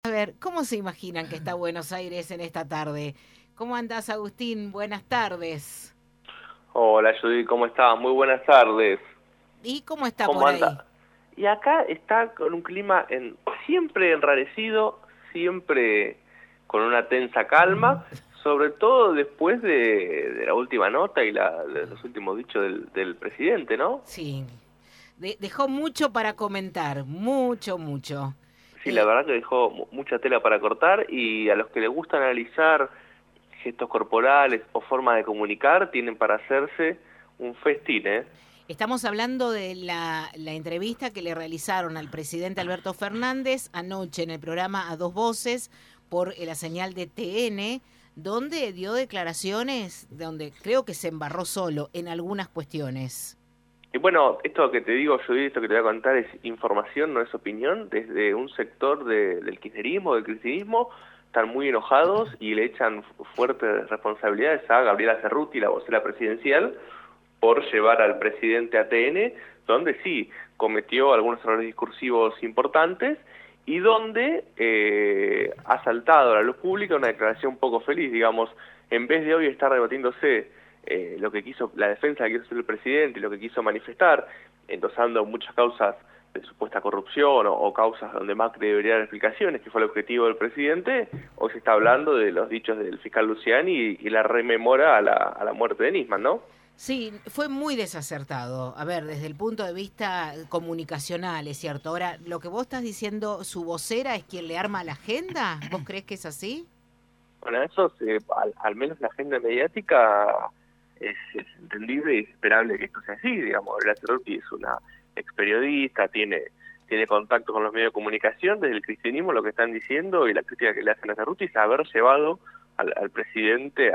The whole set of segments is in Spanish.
A ver, ¿cómo se imaginan que está Buenos Aires en esta tarde? ¿Cómo andás, Agustín? Buenas tardes. Hola Judy, ¿cómo estás? Muy buenas tardes. ¿Y cómo está ¿Cómo por ahí? anda? Y acá está con un clima siempre enrarecido, siempre con una tensa calma, sobre todo después de la última nota y de los últimos dichos del presidente, ¿no? Sí, dejó mucho para comentar, mucho, mucho. Sí, la Eh, verdad que dejó mucha tela para cortar y a los que les gusta analizar gestos corporales o forma de comunicar tienen para hacerse un festín, ¿eh? Estamos hablando de la entrevista que le realizaron al presidente Alberto Fernández anoche en el programa A Dos Voces por la señal de TN, donde dio declaraciones donde creo que se embarró solo en algunas cuestiones. Y bueno, esto que te digo, Judith, esto que te voy a contar es información, no es opinión, desde un sector del kirchnerismo, del cristinismo, están muy enojados y le echan fuertes responsabilidades a Gabriela Cerruti, la vocera presidencial, por llevar al presidente a TN, donde sí cometió algunos errores discursivos importantes y donde ha saltado a la luz pública una declaración poco feliz, digamos, en vez de hoy estar debatiéndose lo que quiso, la defensa que quiso hacer el presidente y lo que quiso manifestar, endosando muchas causas de supuesta corrupción o causas donde Macri debería dar explicaciones, que fue el objetivo del presidente, hoy se está hablando de los dichos del fiscal Luciani y la rememora a la muerte de Nisman, ¿no? Sí, fue muy desacertado. A ver, desde el punto de vista comunicacional, es cierto. Ahora, lo que vos estás diciendo, su vocera es quien le arma la agenda. ¿Vos crees que es así? Bueno, eso al menos la agenda mediática es entendible y esperable que esto sea así, digamos. La Cerruti es una ex periodista, tiene contacto con los medios de comunicación, desde el cristianismo lo que están diciendo y la crítica que le hacen a Cerruti es haber llevado al presidente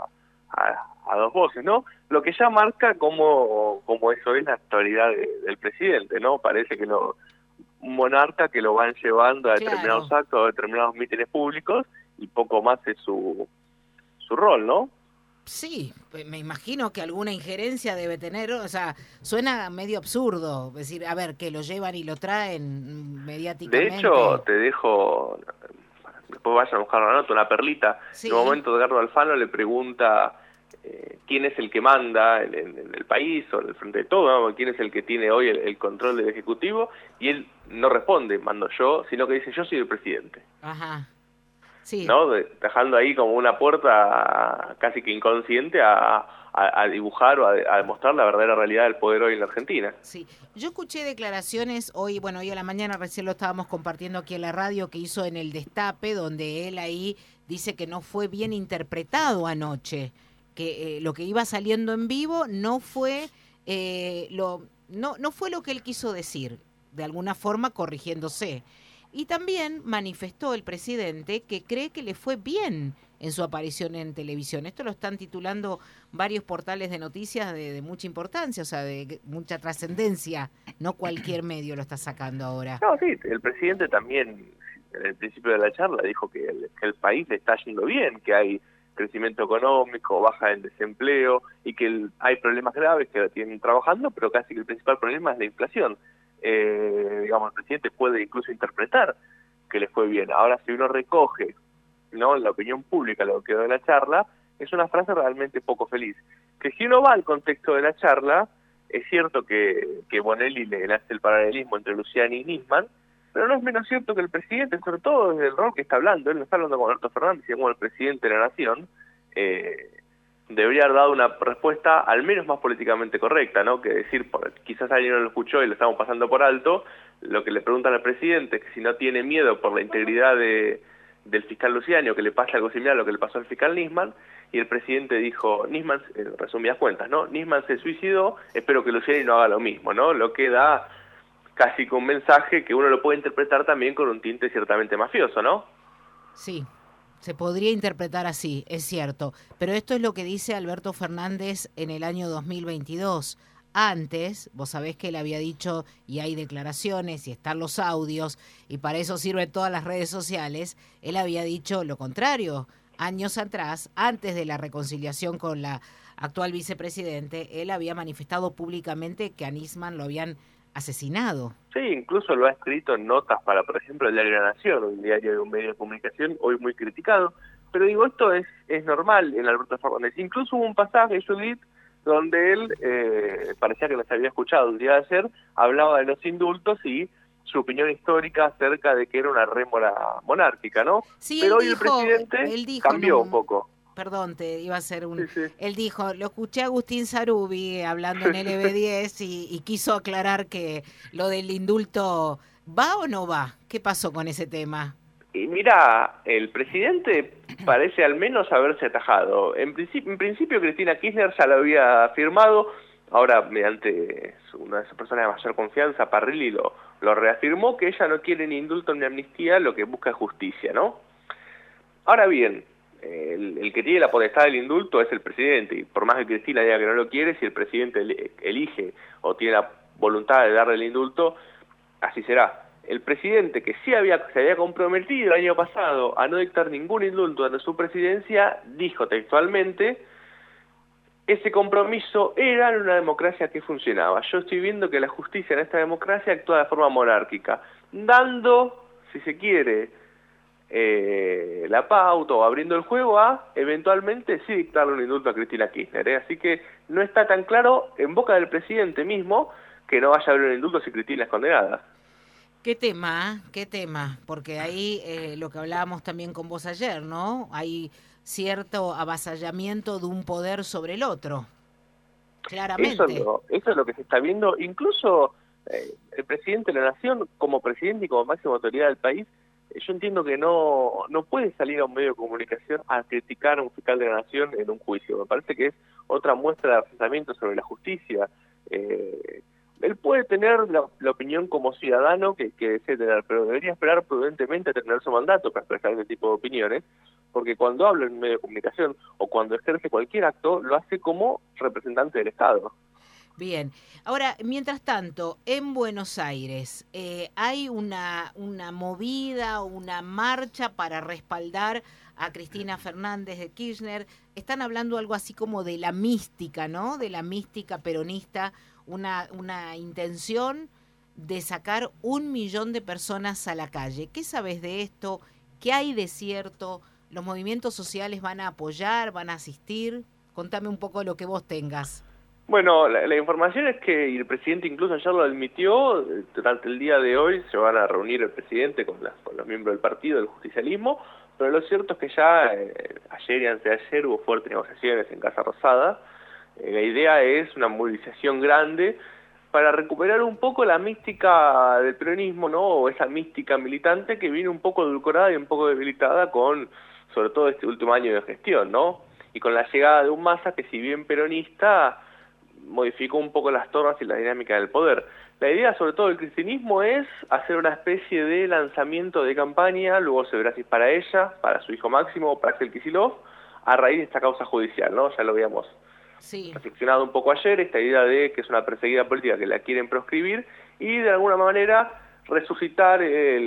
a dos voces, ¿no? Lo que ya marca como eso es la actualidad del presidente, ¿no? Parece que un monarca que lo van llevando a determinados Claro. actos, a determinados mítines públicos, y poco más es su rol, ¿no? Sí, me imagino que alguna injerencia debe tener, o sea, suena medio absurdo, es decir, a ver, que lo llevan y lo traen De hecho, mediáticamente. te dejo, después vayan a buscar una nota, una perlita. En un Sí, momento Edgardo Alfano le pregunta quién es el que manda en el país o en el frente de todo, ¿no? Quién es el que tiene hoy el control del Ejecutivo, y él no responde, mando yo, sino que dice yo soy el presidente. ajá, sí. ¿No? Dejando ahí como una puerta casi que inconsciente a dibujar o a demostrar la verdadera realidad del poder hoy en la Argentina. Sí, yo escuché declaraciones hoy, bueno, hoy a la mañana recién lo estábamos compartiendo aquí en la radio, que hizo en el Destape, donde él ahí dice que no fue bien interpretado anoche, que lo que iba saliendo en vivo no fue no fue lo que él quiso decir, de alguna forma corrigiéndose. Y también manifestó el presidente que cree que le fue bien en su aparición en televisión. Esto lo están titulando varios portales de noticias de mucha importancia, o sea, de mucha trascendencia. No cualquier medio lo está sacando ahora. No, sí, el presidente también en el principio de la charla dijo que el país le está yendo bien, que hay crecimiento económico, baja el desempleo y que hay problemas graves que tienen trabajando, pero casi que el principal problema es la inflación. Digamos, el presidente puede incluso interpretar que le fue bien. Ahora, si uno recoge, ¿no?, la opinión pública, lo que quedó de la charla, es una frase realmente poco feliz. Que si uno va al contexto de la charla, es cierto que Bonelli le hace el paralelismo entre Luciani y Nisman, pero no es menos cierto que el presidente, sobre todo desde el rol que está hablando, él no está hablando con Alberto Fernández, sino como el presidente de la Nación, eh, debería haber dado una respuesta al menos más políticamente correcta, ¿no? Que decir, quizás alguien no lo escuchó y lo estamos pasando por alto, lo que le preguntan al presidente es que si no tiene miedo por la integridad del fiscal Luciani o que le pase algo similar a lo que le pasó al fiscal Nisman, y el presidente dijo, Nisman, resumidas cuentas, ¿no? Nisman se suicidó, espero que Luciani no haga lo mismo, ¿no? Lo que da casi con un mensaje que uno lo puede interpretar también con un tinte ciertamente mafioso, ¿no? Sí, se podría interpretar así, es cierto. Pero esto es lo que dice Alberto Fernández en el año 2022. Antes, vos sabés que él había dicho, y hay declaraciones, y están los audios, y para eso sirven todas las redes sociales, él había dicho lo contrario. Años atrás, antes de la reconciliación con la actual vicepresidente, él había manifestado públicamente que a Nisman lo habían asesinado. Sí, incluso lo ha escrito en notas para, por ejemplo, el diario La Nación, un diario de un medio de comunicación hoy muy criticado. Pero digo, esto es normal en Alberto Fernández. Incluso hubo un pasaje, Judith, donde él, parecía que nos había escuchado un día de ayer, hablaba de los indultos y su opinión histórica acerca de que era una rémora monárquica, ¿no? Sí, Pero hoy el presidente él dijo cambió un poco. Perdón, te iba a hacer Sí, sí. Él dijo, lo escuché a Agustín Sarubi hablando en LB10 y quiso aclarar que lo del indulto, ¿va o no va? ¿Qué pasó con ese tema? Y mira, el presidente parece al menos haberse atajado. En principio Cristina Kirchner ya lo había firmado, ahora mediante una de sus personas de mayor confianza, Parrilli, lo reafirmó, que ella no quiere ni indulto ni amnistía, lo que busca es justicia, ¿no? Ahora bien, el que tiene la potestad del indulto es el presidente, y por más que Cristina diga que no lo quiere, si el presidente elige o tiene la voluntad de darle el indulto, así será. El presidente, que sí se había comprometido el año pasado a no dictar ningún indulto durante su presidencia, dijo textualmente: ese compromiso era en una democracia que funcionaba. Yo estoy viendo que la justicia en esta democracia actúa de forma monárquica, dando, si se quiere, la pauta o abriendo el juego a eventualmente sí dictarle un indulto a Cristina Kirchner, ¿eh? Así que no está tan claro en boca del presidente mismo que no vaya a haber un indulto si Cristina es condenada. ¿Qué tema? ¿Qué tema? Porque ahí lo que hablábamos también con vos ayer, ¿no? Hay cierto avasallamiento de un poder sobre el otro, claramente. Eso es lo que se está viendo. Incluso el presidente de la Nación, como presidente y como máxima autoridad del país, yo entiendo que no puede salir a un medio de comunicación a criticar a un fiscal de la Nación en un juicio. Me parece que es otra muestra de afrontamiento sobre la justicia. Él puede tener la opinión como ciudadano que desee tener, pero debería esperar prudentemente a terminar su mandato para expresar ese tipo de opiniones, porque cuando habla en un medio de comunicación o cuando ejerce cualquier acto, lo hace como representante del Estado. Bien, ahora, mientras tanto, en Buenos Aires hay una movida, una marcha para respaldar a Cristina Fernández de Kirchner. Están hablando algo así como de la mística, ¿no? De la mística peronista, una intención de sacar 1 millón de personas a la calle. ¿Qué sabes de esto? ¿Qué hay de cierto? ¿Los movimientos sociales van a apoyar, van a asistir? Contame un poco lo que vos tengas. Bueno, la información es que, y el presidente incluso ayer lo admitió, durante el día de hoy se van a reunir el presidente con los miembros del partido, del justicialismo, pero lo cierto es que ya ayer y antes de ayer hubo fuertes negociaciones en Casa Rosada. La idea es una movilización grande para recuperar un poco la mística del peronismo, ¿no? O esa mística militante que viene un poco edulcorada y un poco debilitada con, sobre todo, este último año de gestión, ¿no? Y con la llegada de un Massa que, si bien peronista, modificó un poco las tornas y la dinámica del poder. La idea, sobre todo del cristianismo, es hacer una especie de lanzamiento de campaña, luego se verá si para ella, para su hijo Máximo, para Axel Kicillof, a raíz de esta causa judicial, ¿no? Ya lo habíamos reflexionado un poco ayer, esta idea de que es una perseguida política que la quieren proscribir y de alguna manera resucitar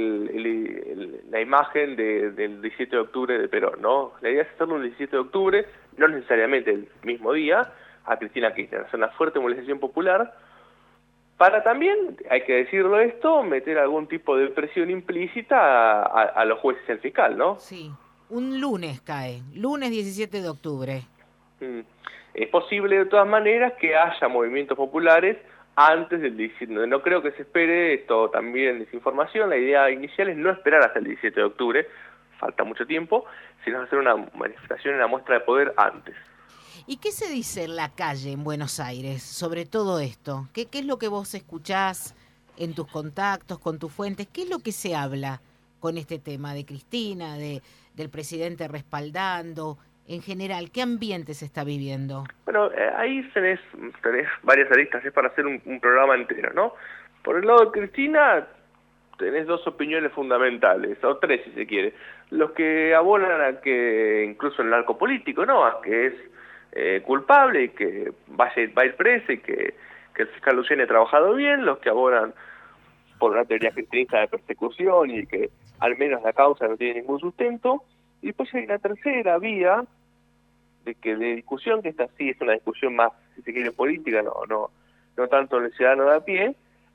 la imagen del 17 de octubre de Perón, ¿no? La idea es hacerlo el 17 de octubre, no necesariamente el mismo día, a Cristina Kirchner, hacer una fuerte movilización popular para también, hay que decirlo esto, meter algún tipo de presión implícita a los jueces y al fiscal, ¿no? Sí, un lunes cae, lunes 17 de octubre. Es posible de todas maneras que haya movimientos populares antes del 17. No creo que se espere, esto también es información, la idea inicial es no esperar hasta el 17 de octubre, falta mucho tiempo, sino hacer una manifestación, una muestra de poder antes. ¿Y qué se dice en la calle en Buenos Aires sobre todo esto? ¿Qué es lo que vos escuchás en tus contactos, con tus fuentes? ¿Qué es lo que se habla con este tema de Cristina, del presidente respaldando? En general, ¿qué ambiente se está viviendo? Bueno, ahí tenés varias aristas, es para hacer un programa entero, ¿no? Por el lado de Cristina, tenés dos opiniones fundamentales, o tres si se quiere. Los que abonan a que, incluso en el arco político, ¿no? A que es culpable y que va a ir preso y que el fiscal Luciani ha trabajado bien, los que abonan por una teoría cristinista de persecución y que al menos la causa no tiene ningún sustento. Y después hay una tercera vía de discusión, que esta sí es una discusión más, si se quiere, política, no tanto en el ciudadano de a pie,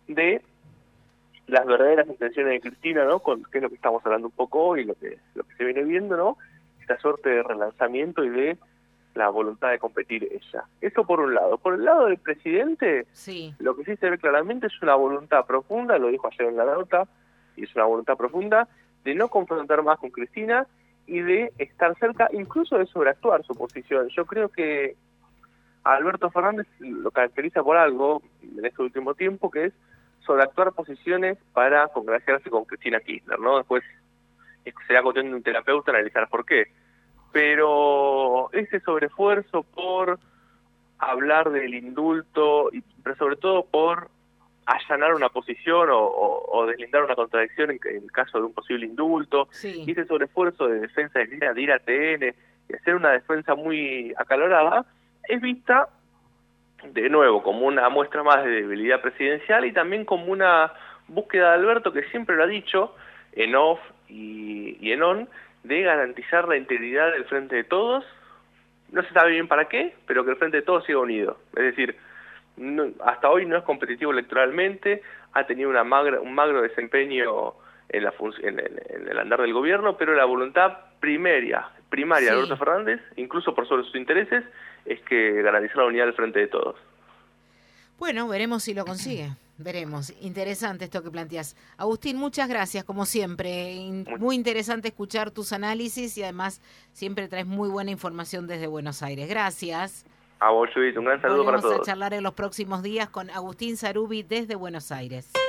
de las verdaderas intenciones de Cristina, ¿no? Que es lo que estamos hablando un poco hoy, lo que se viene viendo, ¿no? Esta suerte de relanzamiento y de la voluntad de competir ella. Eso por un lado. Por el lado del presidente, Sí. lo que sí se ve claramente es una voluntad profunda, lo dijo ayer en la nota, y es una voluntad profunda de no confrontar más con Cristina y de estar cerca, incluso de sobreactuar su posición. Yo creo que a Alberto Fernández lo caracteriza por algo en este último tiempo, que es sobreactuar posiciones para congraciarse con Cristina Kirchner, ¿no? Después será cuestión de un terapeuta analizar por qué. Pero ese sobreesfuerzo por hablar del indulto, pero sobre todo por allanar una posición o deslindar una contradicción en el caso de un posible indulto, Sí. y ese sobreesfuerzo de defensa de ir a TN y hacer una defensa muy acalorada, es vista de nuevo como una muestra más de debilidad presidencial y también como una búsqueda de Alberto, que siempre lo ha dicho en off y en on, de garantizar la integridad del Frente de Todos. No se sabe bien para qué, pero que el Frente de Todos siga unido. Es decir, hasta hoy no es competitivo electoralmente, ha tenido un magro desempeño en el andar del gobierno, pero la voluntad primaria Sí. de Alberto Fernández, incluso por sobre sus intereses, es que garantizar la unidad del Frente de Todos. Bueno, veremos si lo consigue. Veremos. Interesante esto que planteas. Agustín, muchas gracias, como siempre. Muy interesante escuchar tus análisis y además siempre traes muy buena información desde Buenos Aires. Gracias. A vos, Judith, un gran saludo para todos. Volvemos a charlar en los próximos días con Agustín Sarubi desde Buenos Aires.